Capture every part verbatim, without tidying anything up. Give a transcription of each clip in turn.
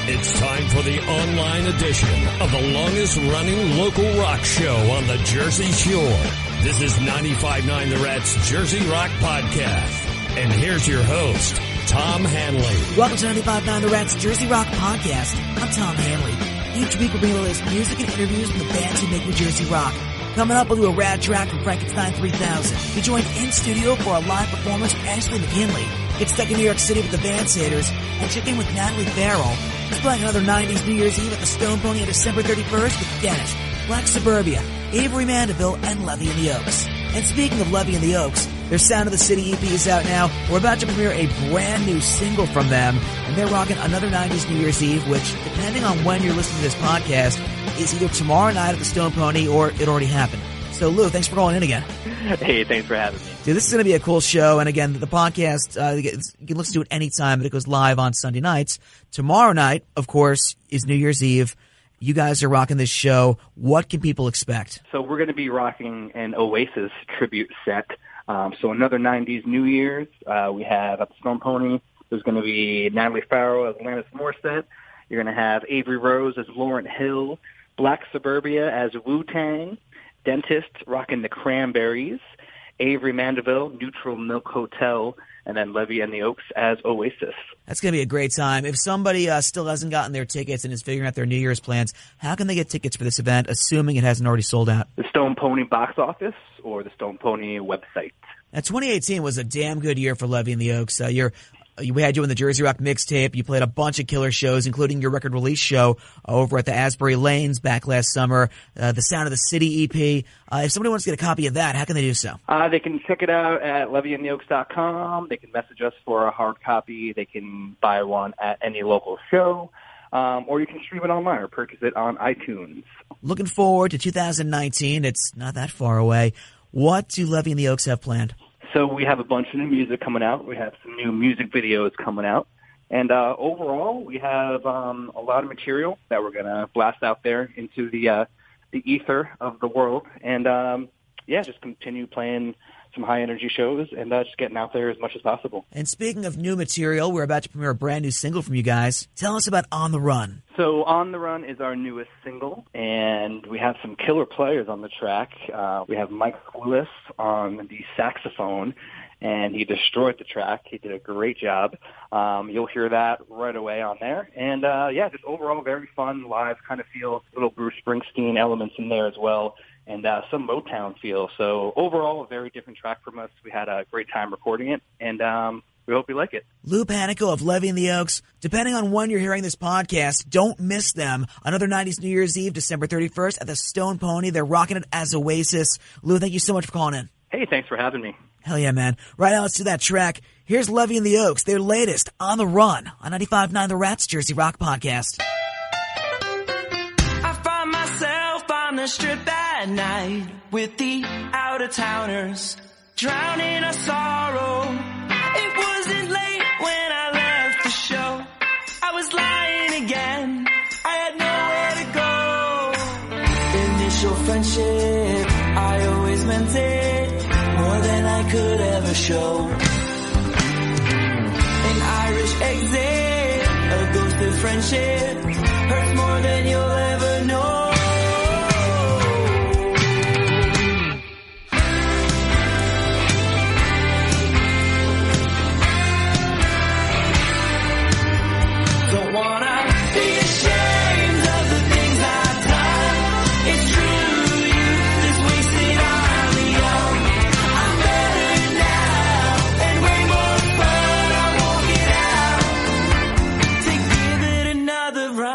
It's time for the online edition of the longest-running local rock show on the Jersey Shore. This is ninety-five point nine The Rat's Jersey Rock Podcast. And here's your host, Tom Hanley. Welcome to ninety-five point nine The Rat's Jersey Rock Podcast. I'm Tom Hanley. Each week we'll bring you the latest music and interviews from the bands who make New Jersey rock. Coming up, we'll do a rad track from Frankenstein three thousand. We joined in studio for a live performance with Ashley McKinley. Get stuck in New York City with the Van Saders and check in with Natalie Farrell. He's playing another nineties New Year's Eve at the Stone Pony on December thirty-first with Dennis, Black Suburbia, Avery Mandeville, and Levy and the Oaks. And speaking of Levy and the Oaks, their Sound of the City E P is out now. We're about to premiere a brand new single from them, and they're rocking another nineties New Year's Eve, which, depending on when you're listening to this podcast, is either tomorrow night at the Stone Pony or it already happened. So, Lou, thanks for calling in again. Hey, thanks for having me. Dude, this is going to be a cool show. And again, the podcast, uh, you can listen to it anytime, but it goes live on Sunday nights. Tomorrow night, of course, is New Year's Eve. You guys are rocking this show. What can people expect? So we're going to be rocking an Oasis tribute set. Um, so another nineties New Year's. Uh, we have at the Stone Pony, there's going to be Natalie Farrell as Alanis Morissette. You're going to have Avery Rose as Lauryn Hill. Black Suburbia as Wu-Tang. Dentist rocking the Cranberries, Avery Mandeville, Neutral Milk Hotel, and then Levy and the Oaks as Oasis. That's going to be a great time. If somebody uh, still hasn't gotten their tickets and is figuring out their New Year's plans, how can they get tickets for this event, assuming it hasn't already sold out? The Stone Pony box office or the Stone Pony website. Now, twenty eighteen was a damn good year for Levy and the Oaks. Uh, you're We had you in the Jersey Rock mixtape. You played a bunch of killer shows, including your record release show over at the Asbury Lanes back last summer, uh, the Sound of the City E P. Uh, if somebody wants to get a copy of that, how can they do so? Uh, they can check it out at levy and the oaks dot com. They can message us for a hard copy. They can buy one at any local show. Um, or you can stream it online or purchase it on iTunes. Looking forward to two thousand nineteen. It's not that far away. What do Levy and the Oaks have planned? So we have a bunch of new music coming out. We have some new music videos coming out. And uh, overall, we have um, a lot of material that we're going to blast out there into the uh, the ether of the world. And, um, yeah, just continue playing some high-energy shows and uh, just getting out there as much as possible. And speaking of new material, we're about to premiere a brand new single from you guys. Tell us about On the Run. So On the Run is our newest single, and we have some killer players on the track. Uh, we have Mike Squilis on the saxophone, and he destroyed the track. He did a great job. Um, you'll hear that right away on there. And, uh, yeah, just overall very fun, live kind of feel, little Bruce Springsteen elements in there as well, and uh, some Motown feel. So overall, a very different track from us. We had a great time recording it, and um, we hope you like it. Lou Panico of Levy and the Oaks. Depending on when you're hearing this podcast, don't miss them. Another nineties New Year's Eve, December thirty-first at the Stone Pony. They're rocking it as Oasis. Lou, thank you so much for calling in. Hey, thanks for having me. Hell yeah, man. Right now, let's do that track. Here's Levy and the Oaks, their latest, On the Run, on ninety-five point nine The Rat's Jersey Rock Podcast. I find myself on the strip at night with the out-of-towners, drowning our sorrow. It wasn't late when I left the show. I was lying again. I had nowhere to go. Initial friendship, I always meant it more than I could ever show. An Irish exit, a ghosted friendship, hurts more than you'll ever know. Don't wanna be ashamed of the things I've done. It's true, youth is wasted on the young. I'm better now and way more fun. I won't get out to give it another run.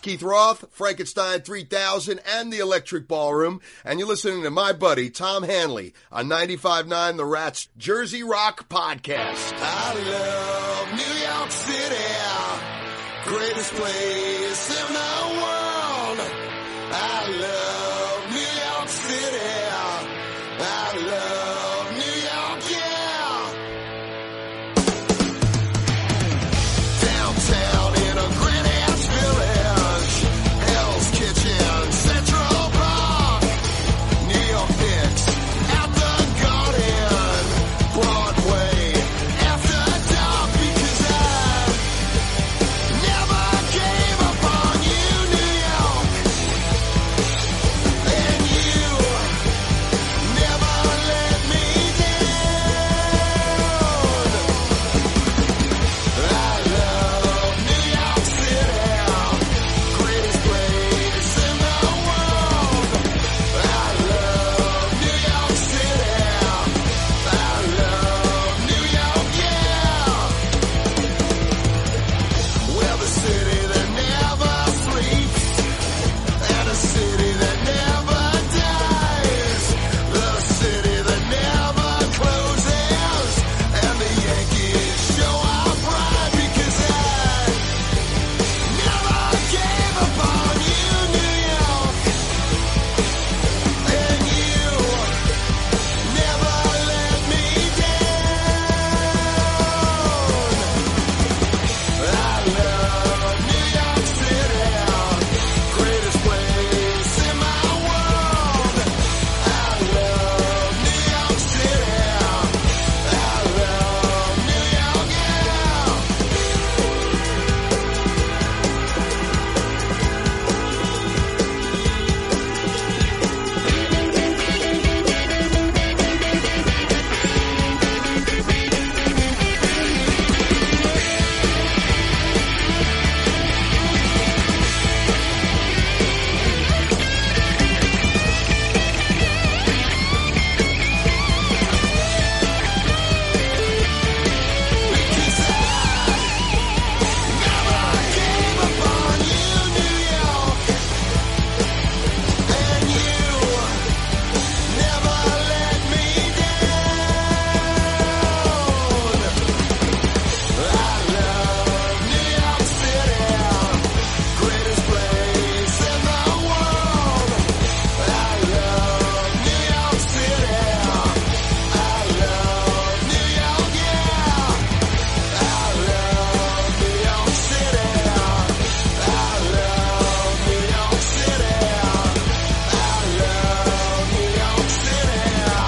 Keith Roth, Frankenstein three thousand, and the Electric Ballroom, and you're listening to my buddy Tom Hanley on ninety-five point nine The Rat's Jersey Rock Podcast. I love New York City, greatest place in the world. I love New York City. I love New York, yeah. Downtown in a Greenwich Village, Hell's Kitchen, Central Park, New York Knicks at the Garden, Broadway after dark, because I never gave up on you, New York, and you never let me down. I love New York City, greatest place in the world. I love New York City. I love New York, yeah. We're the city that never sleeps, and a city that never dies, the city that never closes, and the Yankees show our pride, because I never gave up on you, New York, and you never let me down. I love New York City, greatest place in my world. I love New York City. I love New York, yeah. Because I never gave up on you, New York, and you never let me down. I love New York City, greatest place in the world. I love New York City. I love New York, yeah. I love New York City. I love New York City. I love New York City.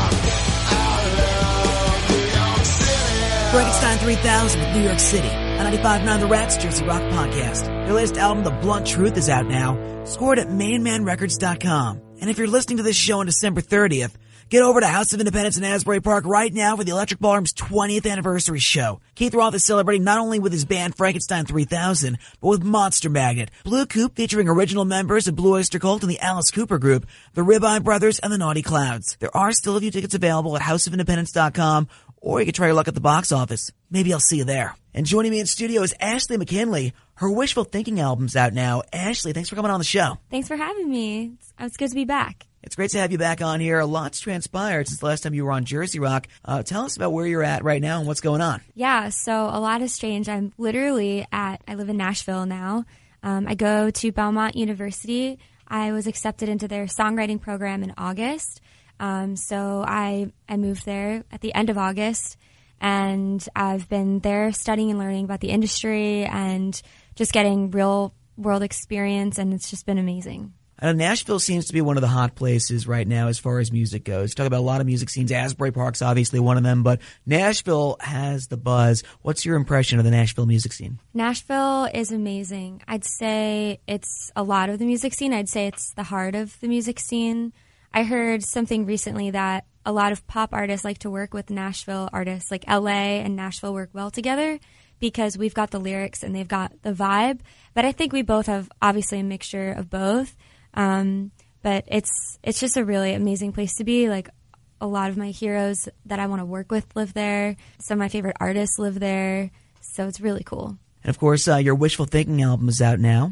I love New York City. Frankenstein three thousand with New York City on ninety-five point nine The Rat's Jersey Rock Podcast. Their latest album, The Blunt Truth, is out now. Scored at main man records dot com. And if you're listening to this show on December thirtieth, get over to House of Independence in Asbury Park right now for the Electric Ballroom's twentieth anniversary show. Keith Roth is celebrating not only with his band Frankenstein three thousand, but with Monster Magnet, Blue Coupe featuring original members of Blue Oyster Cult and the Alice Cooper Group, the Ribeye Brothers, and the Naughty Clouds. There are still a few tickets available at house of independence dot com, or you can try your luck at the box office. Maybe I'll see you there. And joining me in studio is Ashley McKinley. Her Wishful Thinking album's out now. Ashley, thanks for coming on the show. Thanks for having me. It's, it's good to be back. It's great to have you back on here. A lot's transpired since the last time you were on Jersey Rock. Uh, tell us about where you're at right now and what's going on. Yeah, so a lot has changed. I'm literally at, I live in Nashville now. Um, I go to Belmont University. I was accepted into their songwriting program in August. Um, so I, I moved there at the end of August, and I've been there studying and learning about the industry and just getting real world experience, and it's just been amazing. I know Nashville seems to be one of the hot places right now as far as music goes. Talk about a lot of music scenes. Asbury Park's obviously one of them, but Nashville has the buzz. What's your impression of the Nashville music scene? Nashville is amazing. I'd say it's a lot of the music scene. I'd say it's the heart of the music scene. I heard something recently that a lot of pop artists like to work with Nashville artists. Like L A and Nashville work well together because we've got the lyrics and they've got the vibe. But I think we both have obviously a mixture of both. Um, but it's it's just a really amazing place to be. Like, a lot of my heroes that I want to work with live there. Some of my favorite artists live there. So it's really cool. And, of course, uh, your Wishful Thinking album is out now.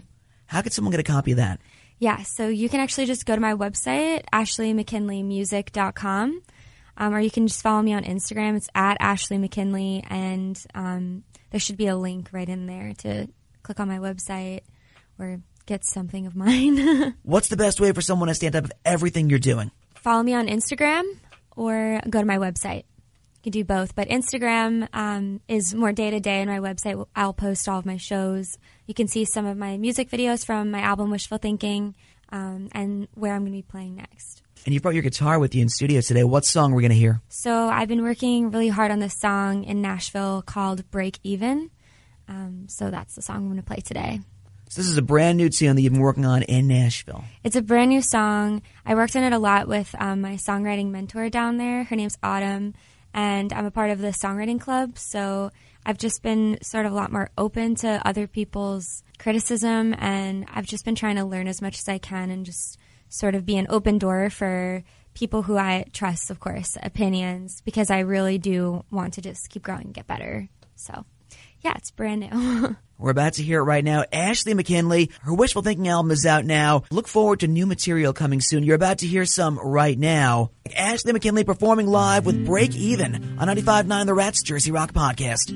How could someone get a copy of that? Yeah, so you can actually just go to my website, ashley mckinley music dot com, um, or you can just follow me on Instagram. It's at Ashley McKinley, and um, there should be a link right in there to click on my website or get something of mine. What's the best way for someone to stay on top of everything you're doing? Follow me on Instagram or go to my website. You can do both, but Instagram um, is more day-to-day, and my website, I'll post all of my shows. You can see some of my music videos from my album Wishful Thinking, um, and where I'm going to be playing next. And you brought your guitar with you in studio today. What song are we going to hear? So I've been working really hard on this song in Nashville called Break Even. Um, so that's the song I'm going to play today. So this is a brand new tune that you've been working on in Nashville. It's a brand new song. I worked on it a lot with um, my songwriting mentor down there. Her name's Autumn, and I'm a part of the songwriting club. So I've just been sort of a lot more open to other people's criticism, and I've just been trying to learn as much as I can and just sort of be an open door for people who I trust, of course, opinions, because I really do want to just keep growing and get better. So, yeah, it's brand new. We're about to hear it right now. Ashley McKinley, her Wishful Thinking album is out now. Look forward to new material coming soon. You're about to hear some right now. Ashley McKinley performing live with Break Even on ninety-five point nine The Rats Jersey Rock Podcast.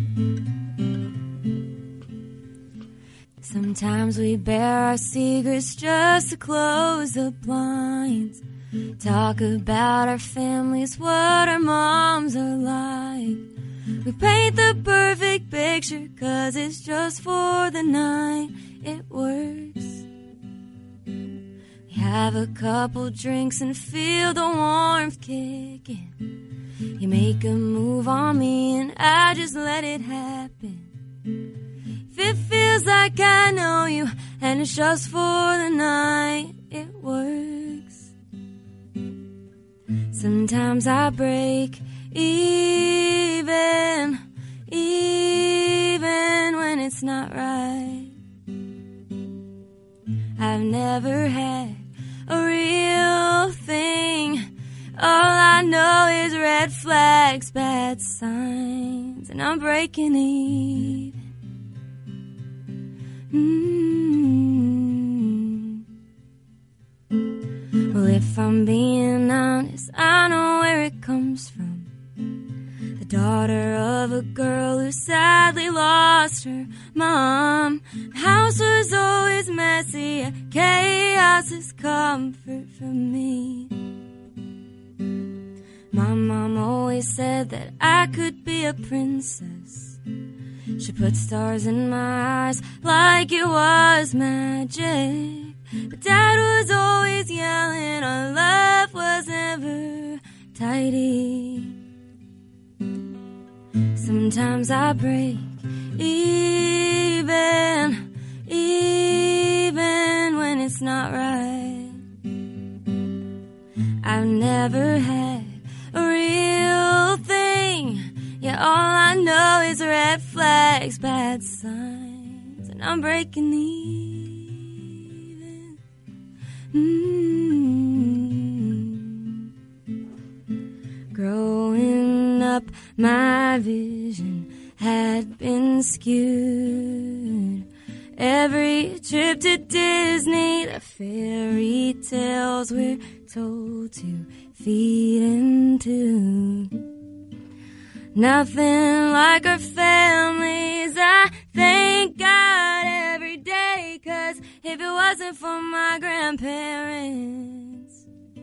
Sometimes we bare our secrets just to close the blinds. Talk about our families, what our moms are like. We paint the perfect picture 'cause it's just for the night. It works. We have a couple drinks and feel the warmth kicking. You make a move on me and I just let it happen. If it feels like I know you and it's just for the night, it works. Sometimes I break even, even when it's not right. I've never had a real thing. All I know is red flags, bad signs, and I'm breaking even. Mm-hmm. Well, if I'm being honest, I know where it comes from. The daughter of a girl who sadly lost her mom. The house was always messy, chaos is comfort for me. My mom always said that I could be a princess. She put stars in my eyes like it was magic. But Dad was always yelling our love was never tidy. Sometimes I break even, even when it's not right. I've never had a real thing. Yeah, all I know is red flags, bad signs, and I'm breaking even. Mm-hmm. Growing up, my vision had been skewed. Every trip to Disney, the fairy tales we're told to feed into. Nothing like our families. I thank God every day, 'cause if it wasn't for my grandparents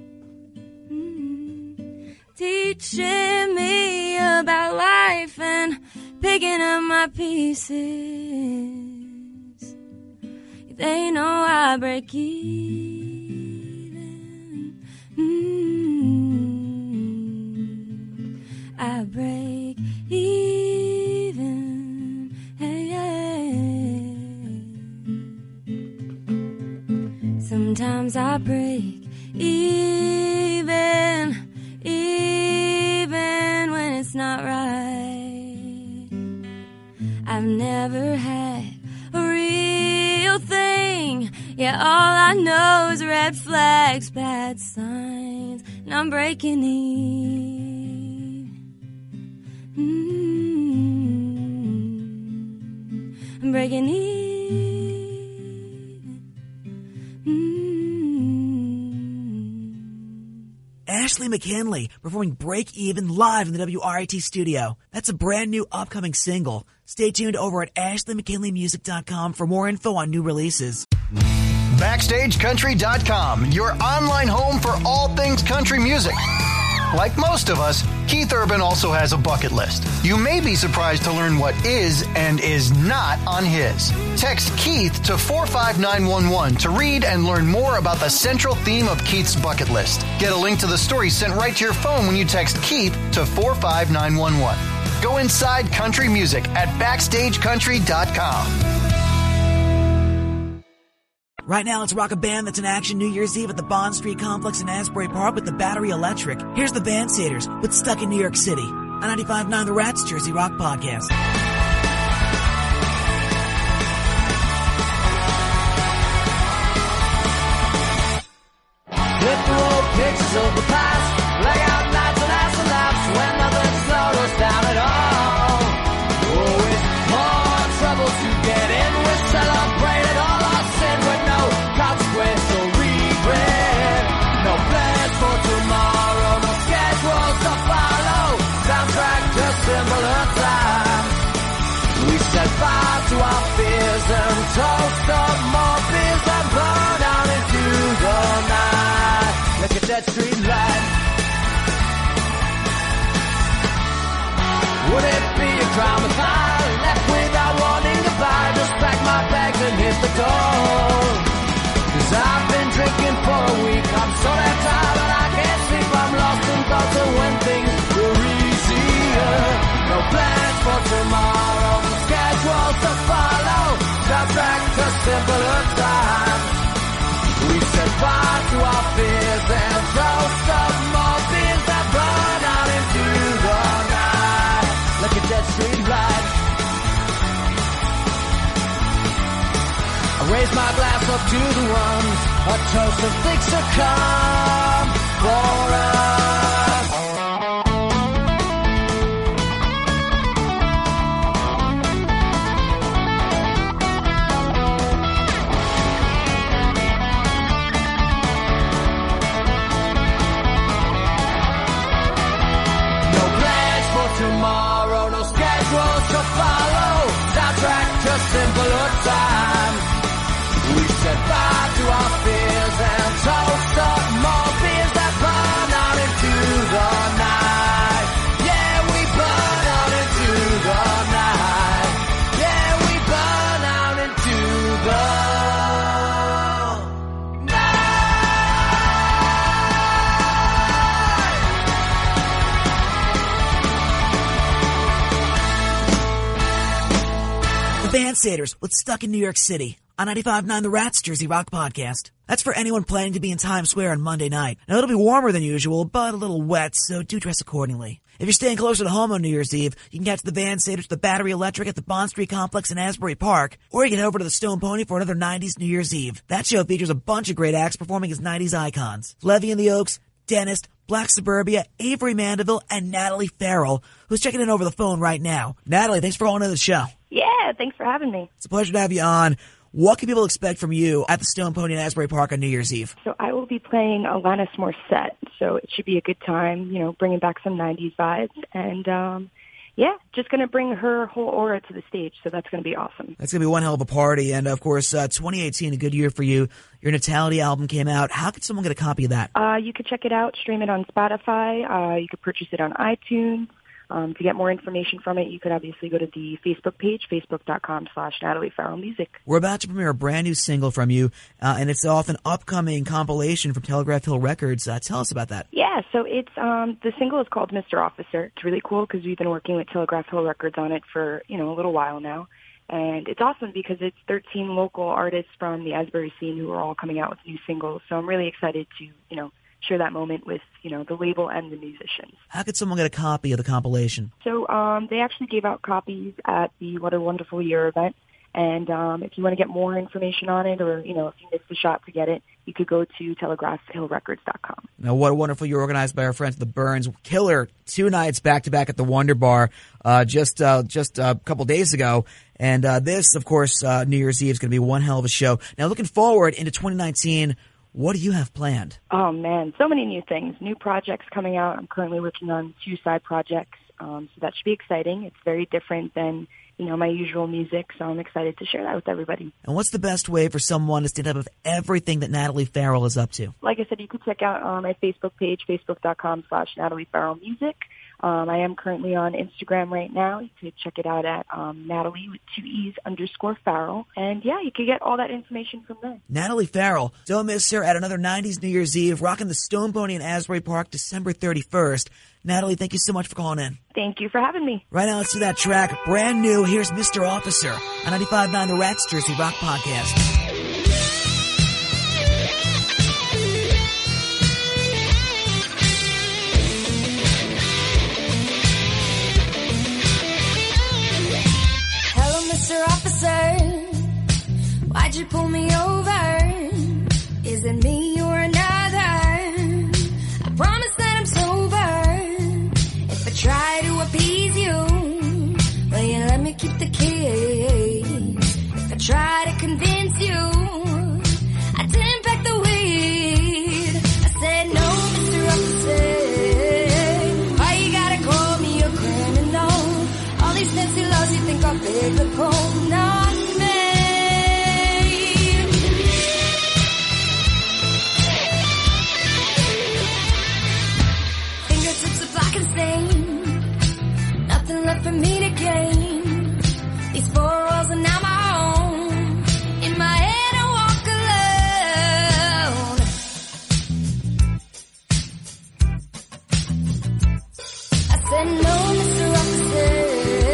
mm, teaching me about life and picking up my pieces, they know I break even. Mm, I break even. Hey, hey. Sometimes I break even, even when it's not right. I've never had a real thing. Yeah, all I know is red flags, bad signs, and I'm breaking even. Mm-hmm. I'm breaking even. Ashley McKinley performing Break Even live in the W R A T studio. That's a brand new upcoming single. Stay tuned over at ashley mckinley music dot com for more info on new releases. Backstage Country dot com, your online home for all things country music. Like most of us, Keith Urban also has a bucket list. You may be surprised to learn what is and is not on his. Text Keith to four five nine one one to read and learn more about the central theme of Keith's bucket list. Get a link to the story sent right to your phone when you text Keith to four five nine one one. Go inside country music at backstage country dot com. Right now, let's rock a band that's in action New Year's Eve at the Bond Street Complex in Asbury Park with the Battery Electric. Here's the Bandsaders with Stuck in New York City on ninety-five point nine The Rats Jersey Rock Podcast. Flip through old pictures of the past, lay out nights and astronauts when nothing slowed us down at all. Oh, it's more trouble to get in. We celebrated all our sin with no consequence or regret. No plans for tomorrow, no schedules to follow. Soundtrack to similar time. We set fire to our fears and toast up more beers that burn out into the night. Look at that street light. Would it be a crime if I left without warning goodbye? Just pack my bags and hit the door. Cause I've been drinking for a week. I'm so damn tired and I can't sleep. I'm lost in thoughts of when things were easier. No plans for tomorrow, no schedules to follow. Soundtrack to simpler times. We set fire to our fears and toast up more beers that burn out into the night. Look at that street light. I raise my glass up to the ones, a toast of things to come for us. Tomorrow, no schedules to follow. Soundtrack to simpler times. We set fire to our fears and toast up more beers that burn out into the night. Yeah, we burn out into the night. Yeah, we burn out into the Bandsaders with Stuck in New York City on ninety-five point nine The Rats Jersey Rock Podcast. That's for anyone planning to be in Times Square on Monday night. Now, it'll be warmer than usual, but a little wet, so do dress accordingly. If you're staying closer to home on New Year's Eve, you can catch the Bandsaders with the Battery Electric at the Bond Street Complex in Asbury Park, or you can head over to the Stone Pony for another nineties New Year's Eve. That show features a bunch of great acts performing as nineties icons. Levy and the Oaks, Dentist, Black Suburbia, Avery Mandeville, and Natalie Farrell, who's checking in over the phone right now. Natalie, thanks for calling to the show. Yeah, thanks for having me. It's a pleasure to have you on. What can people expect from you at the Stone Pony in Asbury Park on New Year's Eve? So I will be playing Alanis Morissette, so it should be a good time, you know, bringing back some nineties vibes. And, um, yeah, just going to bring her whole aura to the stage, so that's going to be awesome. That's going to be one hell of a party. And, of course, uh, twenty eighteen, a good year for you. Your Natality album came out. How could someone get a copy of that? Uh, you could check it out, stream it on Spotify. Uh, you could purchase it on iTunes. Um, to get more information from it, you could obviously go to the Facebook page, facebook.com slash Natalie Farrell Music. We're about to premiere a brand new single from you, uh, and it's off an upcoming compilation from Telegraph Hill Records. Uh, tell us about that. Yeah, so it's um, the single is called Mister Officer. It's really cool because we've been working with Telegraph Hill Records on it for, you know, a little while now. And it's awesome because it's thirteen local artists from the Asbury scene who are all coming out with new singles. So I'm really excited to, you know, share that moment with, you know, the label and the musicians. How could someone get a copy of the compilation? So um, they actually gave out copies at the What a Wonderful Year event. And um, if you want to get more information on it, or, you know, if you missed the shot to get it, you could go to telegraph hill records dot com. Now, What a Wonderful Year, organized by our friends at the Burns. Killer, two nights back-to-back at the Wonder Bar uh, just uh, just a couple days ago. And uh, this, of course, uh, New Year's Eve is going to be one hell of a show. Now, looking forward into twenty nineteen, what do you have planned? Oh, man, so many new things, new projects coming out. I'm currently working on two side projects, um, so that should be exciting. It's very different than, you know, my usual music, so I'm excited to share that with everybody. And what's the best way for someone to stay up with everything that Natalie Farrell is up to? Like I said, you could check out uh, my Facebook page, facebook.com slash Natalie Farrell Music. Um, I am currently on Instagram right now. You could check it out at um, Natalie with two E's underscore Farrell. And, yeah, you could get all that information from there. Natalie Farrell. Don't miss her at another nineties New Year's Eve, rocking the Stone Pony in Asbury Park December thirty-first. Natalie, thank you so much for calling in. Thank you for having me. Right now, let's do that track. Brand new. Here's Mister Officer on ninety-five point nine The Rats Jersey Rock Podcast. Mister Officer, why'd you pull me over? Is it me or another? I promise that I'm sober. If I try to appease you, will you let me keep the keys? If I try to convince you, I didn't pack the weed. I said no, Mister Officer, why you gotta call me a criminal? All these fancy laws you think I'll pick the pole, not me. Fingertips are black and stained, nothing left for me to gain. These four walls are now my home. In my head I walk alone. I said no, Mister Officer,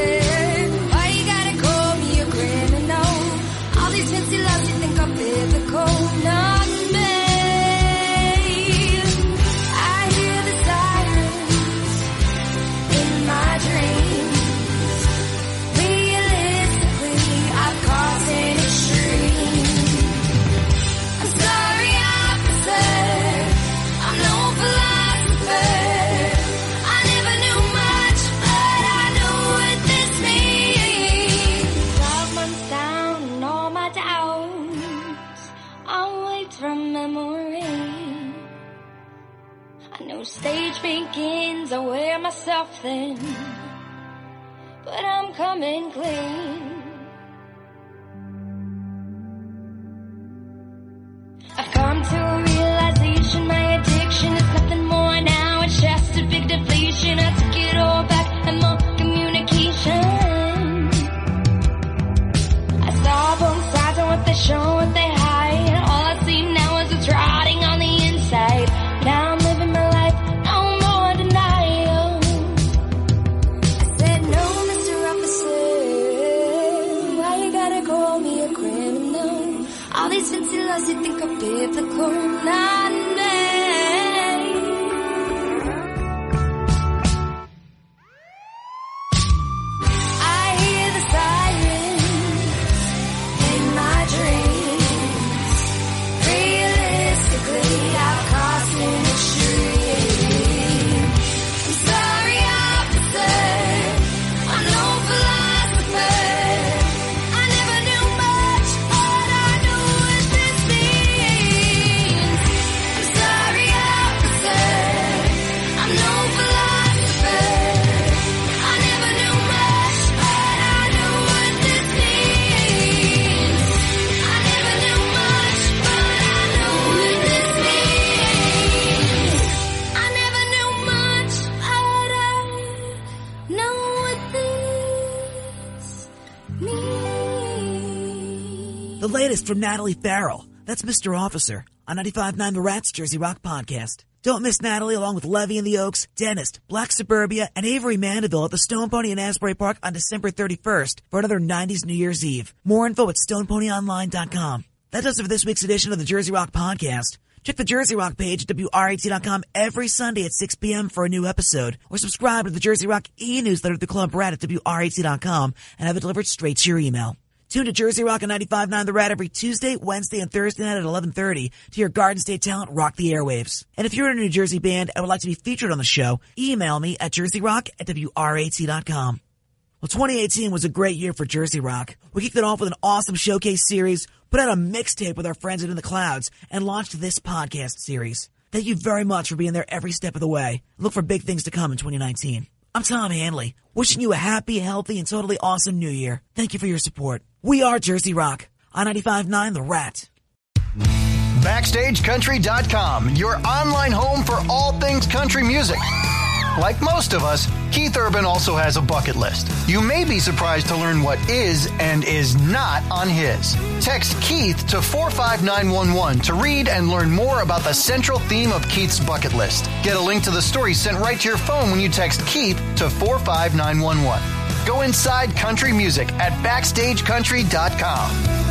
not me. I hear the sirens in my dreams. Realistically, I've caused an extreme. I'm sorry, officer, I'm no philosopher. I never knew much, but I know what this means. Twelve months down and all my doubts I'll wait from memory. I know stage begins, I wear myself thin, but I'm coming clean. I've come to a realization, my addiction is nothing more now. It's just a big depletion. I took it all back and more communication. I saw both sides and what they show, what they hide. All I see now is what's rotting on the inside. Now I'm living my life, no more denial. I said no, Mister Officer, why you gotta call me a criminal? All these fancy laws you think are biblical, not me. I hear the sirens in my dreams. Realistically, I've caused an extreme. I'm sorry, officer, I'm no philosopher. I never knew much, but I know what this means. I'm sorry, officer, I'm no philosopher. I never knew much, but I know what this means. I never knew much, but I know what this means. I never knew much, but I know what this means. The latest from Natalie Farrell. That's Mister Officer on ninety-five point nine The Rats Jersey Rock Podcast. Don't miss Natalie along with Levy and the Oaks, Dentist, Black Suburbia, and Avery Mandeville at the Stone Pony in Asbury Park on December thirty-first for another nineties New Year's Eve. More info at stone pony online dot com. That does it for this week's edition of the Jersey Rock Podcast. Check the Jersey Rock page at W R A T dot com every Sunday at six p.m. for a new episode, or subscribe to the Jersey Rock e-newsletter at the Club Rat at W R A T dot com and have it delivered straight to your email. Tune to Jersey Rock on ninety-five point nine The Rat every Tuesday, Wednesday, and Thursday night at eleven thirty to hear Garden State talent rock the airwaves. And if you're in a New Jersey band and would like to be featured on the show, email me at jersey rock at W R A T dot com. Well, twenty eighteen was a great year for Jersey Rock. We kicked it off with an awesome showcase series, put out a mixtape with our friends at In the Clouds, and launched this podcast series. Thank you very much for being there every step of the way. Look for big things to come in twenty nineteen. I'm Tom Hanley, wishing you a happy, healthy, and totally awesome new year. Thank you for your support. We are Jersey Rock on ninety-five point nine The Rat. Backstage Country dot com, your online home for all things country music. Like most of us, Keith Urban also has a bucket list. You may be surprised to learn what is and is not on his. Text Keith to four five nine one one to read and learn more about the central theme of Keith's bucket list. Get a link to the story sent right to your phone when you text Keith to four five nine one one. Go inside country music at Backstage Country dot com.